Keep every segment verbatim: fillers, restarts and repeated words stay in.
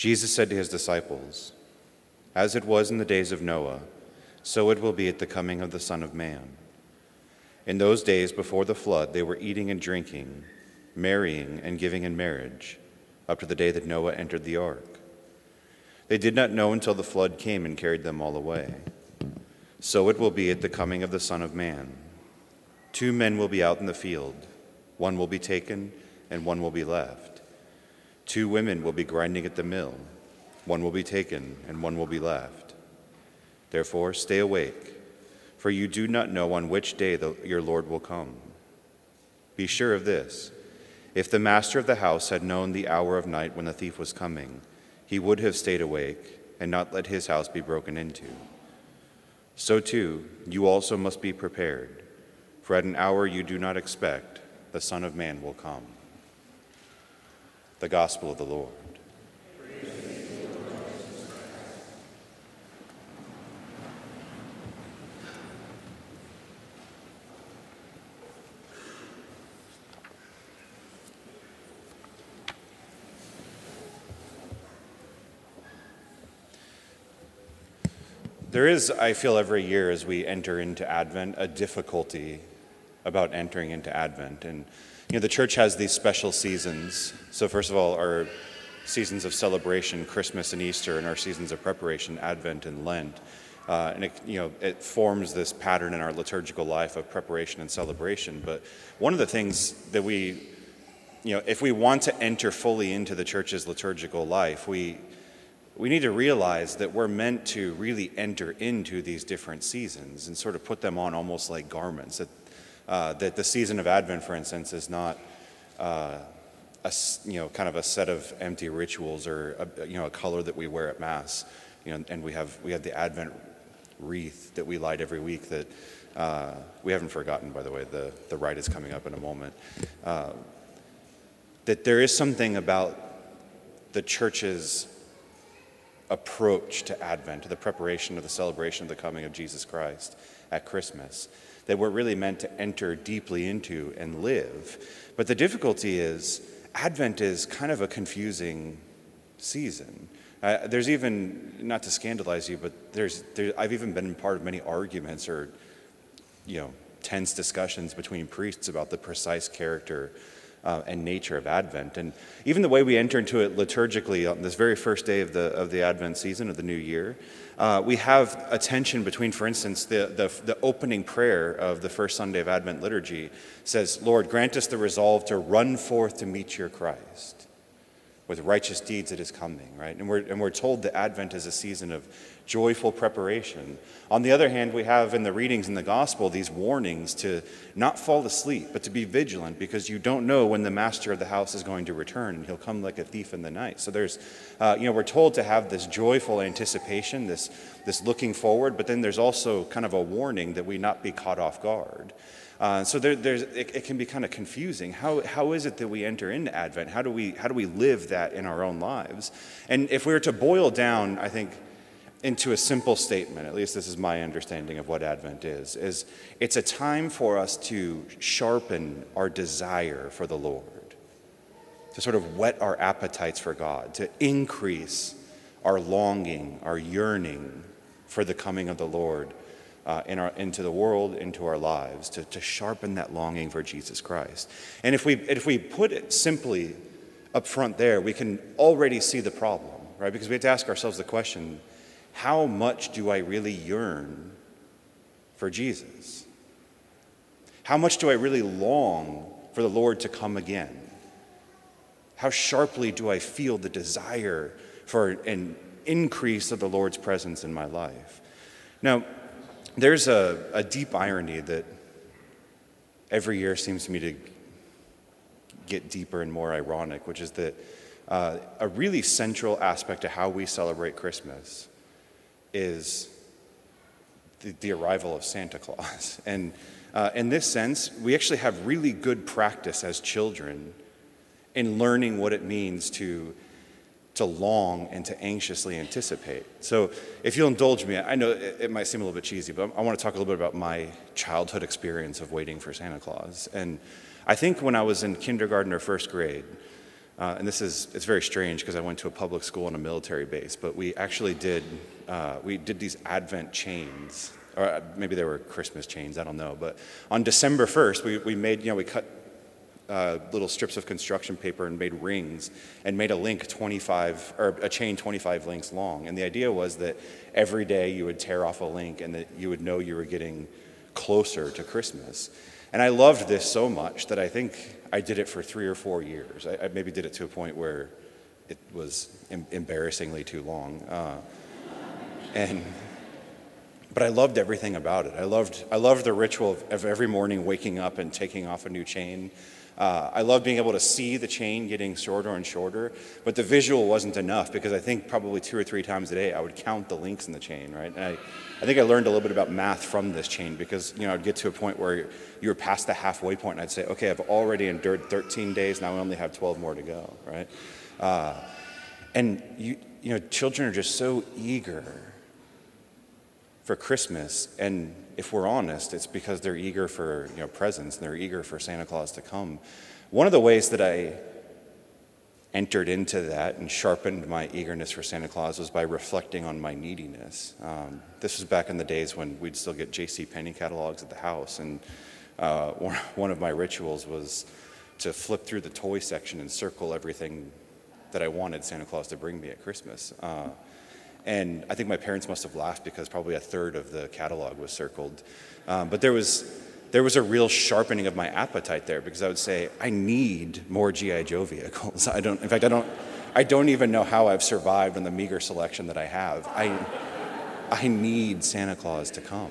Jesus said to his disciples, "As it was in the days of Noah, so it will be at the coming of the Son of Man. In those days before the flood, they were eating and drinking, marrying and giving in marriage, up to the day that Noah entered the ark. They did not know until the flood came and carried them all away. So it will be at the coming of the Son of Man. Two men will be out in the field, one will be taken and one will be left. Two women will be grinding at the mill, one will be taken and one will be left. Therefore, stay awake, for you do not know on which day the, your Lord will come. Be sure of this, if the master of the house had known the hour of night when the thief was coming, he would have stayed awake and not let his house be broken into. So too, you also must be prepared, for at an hour you do not expect, the Son of Man will come." The Gospel of the Lord. There is, I feel, every year as we enter into Advent, a difficulty about entering into Advent. And, you know, the church has these special seasons. So first of all, our seasons of celebration, Christmas and Easter, and our seasons of preparation, Advent and Lent. Uh, and, it, you know, it forms this pattern in our liturgical life of preparation and celebration. But one of the things that we, you know, if we want to enter fully into the church's liturgical life, we We need to realize that we're meant to really enter into these different seasons and sort of put them on almost like garments. That, uh, that the season of Advent, for instance, is not uh, a, you know, kind of a set of empty rituals or a, you know, a color that we wear at Mass. You know, and we have we have the Advent wreath that we light every week that uh, we haven't forgotten, by the way. The, the rite is coming up in a moment. Uh, that there is something about the church's approach to Advent, to the preparation of the celebration of the coming of Jesus Christ at Christmas, that we're really meant to enter deeply into and live. But the difficulty is, Advent is kind of a confusing season. Uh, there's even, not to scandalize you, but there's, there, I've even been part of many arguments or, you know, tense discussions between priests about the precise character Uh, and nature of Advent. And even the way we enter into it liturgically on this very first day of the of the Advent season of the new year, uh, we have a tension between, for instance, the, the the opening prayer of the first Sunday of Advent liturgy says, "Lord, grant us the resolve to run forth to meet your Christ. With righteous deeds it is coming," right? And we're and we're told that Advent is a season of joyful preparation. On the other hand, we have in the readings in the gospel these warnings to not fall asleep, but to be vigilant, because you don't know when the master of the house is going to return, and he'll come like a thief in the night. So there's, uh, you know, we're told to have this joyful anticipation, this this looking forward, but then there's also kind of a warning that we not be caught off guard. Uh, so there, there's, it, it can be kind of confusing. How how is it that we enter into Advent? How do we how do we live that in our own lives? And if we were to boil down, I think, into a simple statement, at least this is my understanding of what Advent is, is it's a time for us to sharpen our desire for the Lord, to sort of whet our appetites for God, to increase our longing, our yearning for the coming of the Lord uh, in our, into the world, into our lives, to, to sharpen that longing for Jesus Christ. And if we if we put it simply up front there, we can already see the problem, right? Because we have to ask ourselves the question, how much do I really yearn for Jesus? How much do I really long for the Lord to come again? How sharply do I feel the desire for an increase of the Lord's presence in my life? Now, there's a, a deep irony that every year seems to me to get deeper and more ironic, which is that uh, a really central aspect to how we celebrate Christmas is the, the arrival of Santa Claus. And uh, in this sense, we actually have really good practice as children in learning what it means to, to long and to anxiously anticipate. So if you'll indulge me, I know it, it might seem a little bit cheesy, but I want to talk a little bit about my childhood experience of waiting for Santa Claus. And I think when I was in kindergarten or first grade, Uh, and this is, it's very strange because I went to a public school on a military base, but we actually did, uh, we did these Advent chains, or maybe they were Christmas chains, I don't know. But on December first, we, we made, you know, we cut uh, little strips of construction paper and made rings and made a link twenty-five, or a chain twenty-five links long. And the idea was that every day you would tear off a link and that you would know you were getting closer to Christmas. And I loved this so much that I think I did it for three or four years. I, I maybe did it to a point where it was em- embarrassingly too long. Uh, and but I loved everything about it. I loved I loved the ritual of, of every morning waking up and taking off a new chain. Uh, I loved being able to see the chain getting shorter and shorter, but the visual wasn't enough because I think probably two or three times a day I would count the links in the chain, right? And I, I think I learned a little bit about math from this chain because, you know, I'd get to a point where you were past the halfway point and I'd say, okay, I've already endured thirteen days, now I only have twelve more to go, right? Uh, and, you, you know, children are just so eager for Christmas, and if we're honest, it's because they're eager for, you know, presents, and they're eager for Santa Claus to come. One of the ways that I entered into that and sharpened my eagerness for Santa Claus was by reflecting on my neediness. Um, this was back in the days when we'd still get J C Penney catalogs at the house, and uh, one, one of my rituals was to flip through the toy section and circle everything that I wanted Santa Claus to bring me at Christmas. Uh, And I think my parents must have laughed because probably a third of the catalog was circled. Um, but there was there was a real sharpening of my appetite there because I would say, I need more G I. Joe vehicles. I don't, in fact, I don't, I don't even know how I've survived on the meager selection that I have. I, I need Santa Claus to come.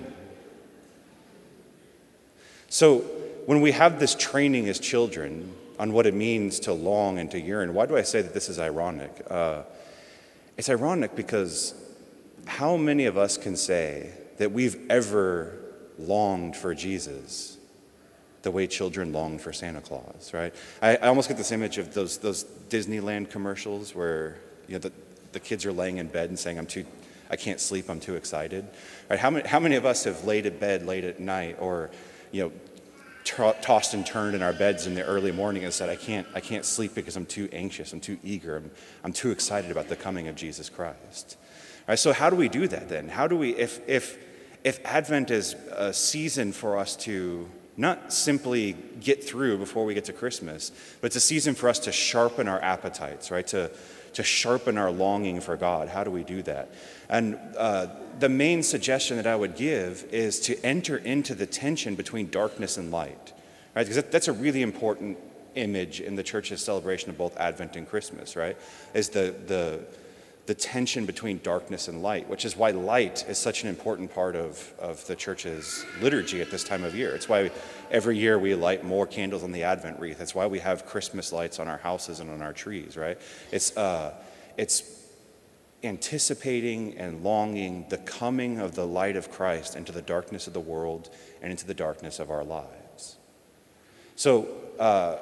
So when we have this training as children on what it means to long and to yearn, why do I say that this is ironic? Uh, It's ironic because how many of us can say that we've ever longed for Jesus the way children long for Santa Claus, right? I, I almost get this image of those those Disneyland commercials where, you know, the, the kids are laying in bed and saying, I'm too, I can't sleep, I'm too excited. Right? How many, how many of us have laid in bed late at night or, you know, t- tossed and turned in our beds in the early morning and said, I can't, I can't sleep because I'm too anxious, I'm too eager, I'm, I'm too excited about the coming of Jesus Christ. All right, so how do we do that then? How do we, if, if, if Advent is a season for us to not simply get through before we get to Christmas, but it's a season for us to sharpen our appetites, right? To, to sharpen our longing for God. How do we do that? And uh, the main suggestion that I would give is to enter into the tension between darkness and light, right? Because that, that's a really important image in the church's celebration of both Advent and Christmas, right? Is the the the tension between darkness and light, which is why light is such an important part of, of the church's liturgy at this time of year. It's why every year we light more candles on the Advent wreath. It's why we have Christmas lights on our houses and on our trees, right? It's uh, it's anticipating and longing the coming of the light of Christ into the darkness of the world and into the darkness of our lives. So, uh,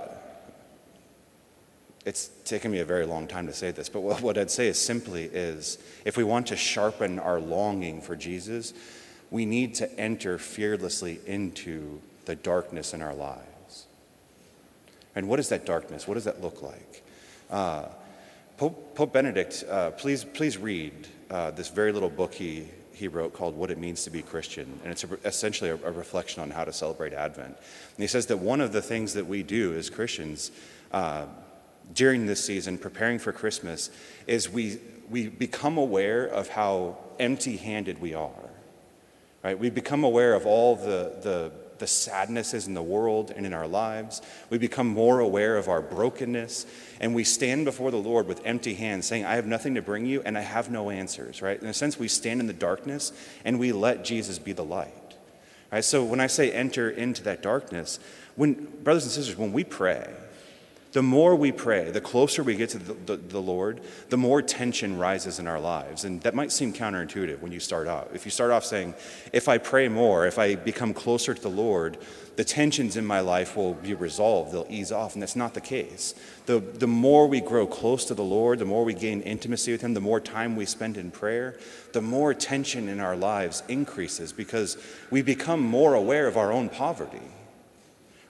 it's taken me a very long time to say this, but what I'd say is simply is, if we want to sharpen our longing for Jesus, we need to enter fearlessly into the darkness in our lives. And what is that darkness? What does that look like? Uh, Pope, Pope Benedict, uh, please please read uh, this very little book he, he wrote called What It Means to Be Christian. And it's a, essentially a, a reflection on how to celebrate Advent. And he says that one of the things that we do as Christians uh, during this season, preparing for Christmas, is we we become aware of how empty-handed we are, right? We become aware of all the, the, the sadnesses in the world and in our lives. We become more aware of our brokenness, and we stand before the Lord with empty hands, saying, I have nothing to bring you, and I have no answers, right? In a sense, we stand in the darkness, and we let Jesus be the light, right? So when I say enter into that darkness, when brothers and sisters, when we pray, the more we pray, the closer we get to the, the, the Lord, the more tension rises in our lives. And that might seem counterintuitive when you start off. If you start off saying, if I pray more, if I become closer to the Lord, the tensions in my life will be resolved, they'll ease off, and that's not the case. The, the more we grow close to the Lord, the more we gain intimacy with Him, the more time we spend in prayer, the more tension in our lives increases because we become more aware of our own poverty.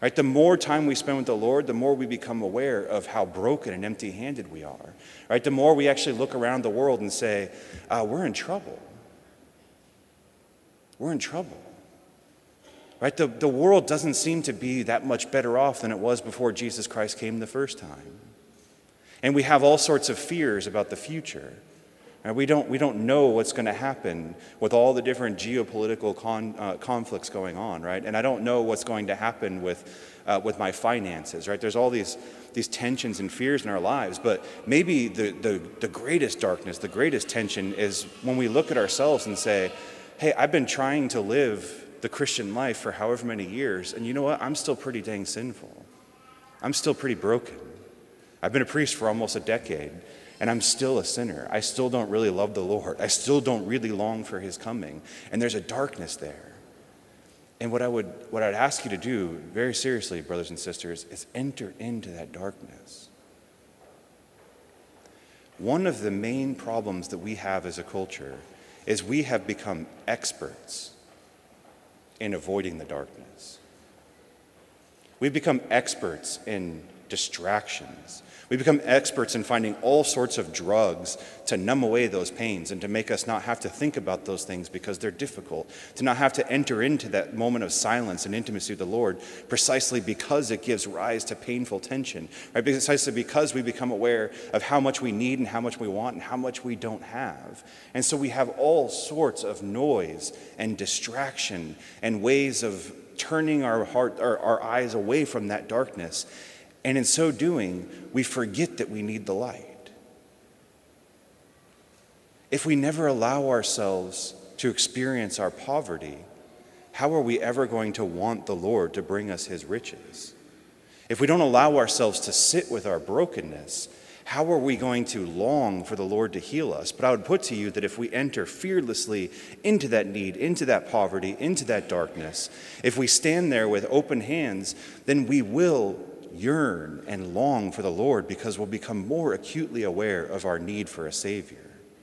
Right? The more time we spend with the Lord, the more we become aware of how broken and empty-handed we are. Right? The more we actually look around the world and say, uh, we're in trouble. We're in trouble. Right? The, the world doesn't seem to be that much better off than it was before Jesus Christ came the first time. And we have all sorts of fears about the future. Right? We don't, we don't know what's going to happen with all the different geopolitical con, uh, conflicts going on, right? And I don't know what's going to happen with, uh, with my finances, right? There's all these, these tensions and fears in our lives, but maybe the, the, the greatest darkness, the greatest tension is when we look at ourselves and say, hey, I've been trying to live the Christian life for however many years, and you know what? I'm still pretty dang sinful. I'm still pretty broken. I've been a priest for almost a decade, and I'm still a sinner. I still don't really love the Lord. I still don't really long for his coming. And there's a darkness there. And what I would what I'd ask you to do, very seriously, brothers and sisters, is enter into that darkness. One of the main problems that we have as a culture is we have become experts in avoiding the darkness. We've become experts in distractions. We become experts in finding all sorts of drugs to numb away those pains and to make us not have to think about those things because they're difficult, to not have to enter into that moment of silence and intimacy with the Lord precisely because it gives rise to painful tension, right? Precisely because we become aware of how much we need and how much we want and how much we don't have. And so we have all sorts of noise and distraction and ways of turning our heart, our, our eyes away from that darkness. And in so doing, we forget that we need the light. If we never allow ourselves to experience our poverty, how are we ever going to want the Lord to bring us his riches? If we don't allow ourselves to sit with our brokenness, how are we going to long for the Lord to heal us? But I would put to you that if we enter fearlessly into that need, into that poverty, into that darkness, if we stand there with open hands, then we will yearn and long for the Lord because we'll become more acutely aware of our need for a Savior.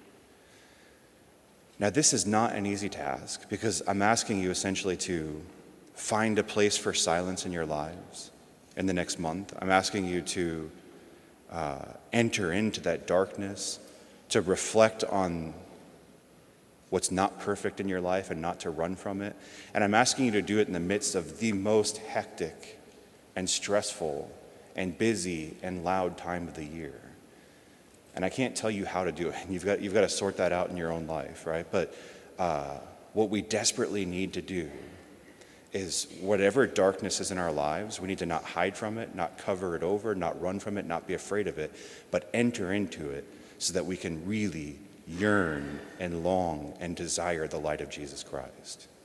Now, this is not an easy task because I'm asking you essentially to find a place for silence in your lives in the next month. I'm asking you to uh, enter into that darkness, to reflect on what's not perfect in your life and not to run from it. And I'm asking you to do it in the midst of the most hectic and stressful and busy and loud time of the year. And I can't tell you how to do it. You've got, you've got to sort that out in your own life, right? But uh, what we desperately need to do is whatever darkness is in our lives, we need to not hide from it, not cover it over, not run from it, not be afraid of it, but enter into it so that we can really yearn and long and desire the light of Jesus Christ.